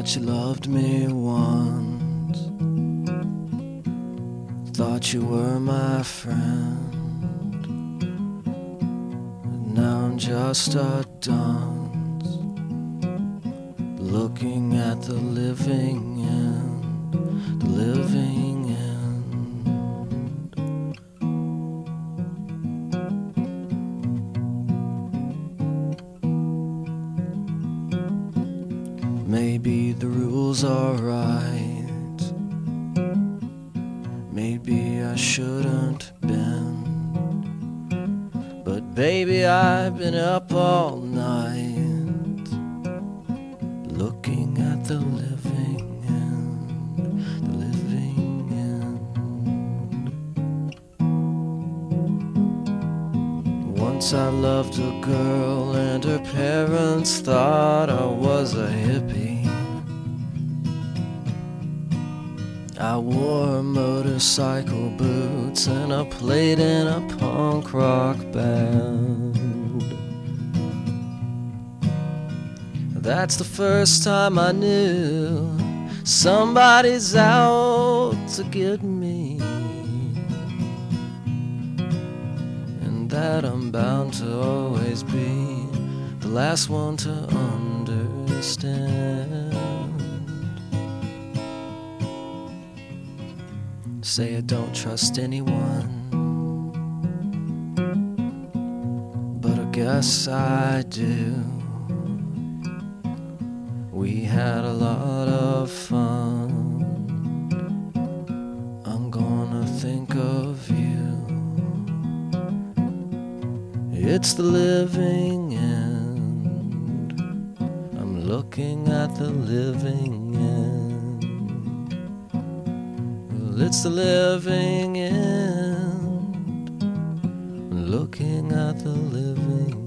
Thought you loved me once, thought you were my friend, but now I'm just a dunce, looking at the living end, the living end. Maybe the rules are right, maybe I shouldn't bend, but baby I've been up all night, looking at the living end, the living end. Once I loved a girl and her parents thought I was a hippie. I wore motorcycle boots and I played in a punk rock band. That's the first time I knew somebody's out to get me, and that I'm bound to always be the last one to understand. Say I don't trust anyone, but I guess I do. We had a lot of fun, I'm gonna think of you. It's the living end, I'm looking at the living end. It's the living end, looking at the living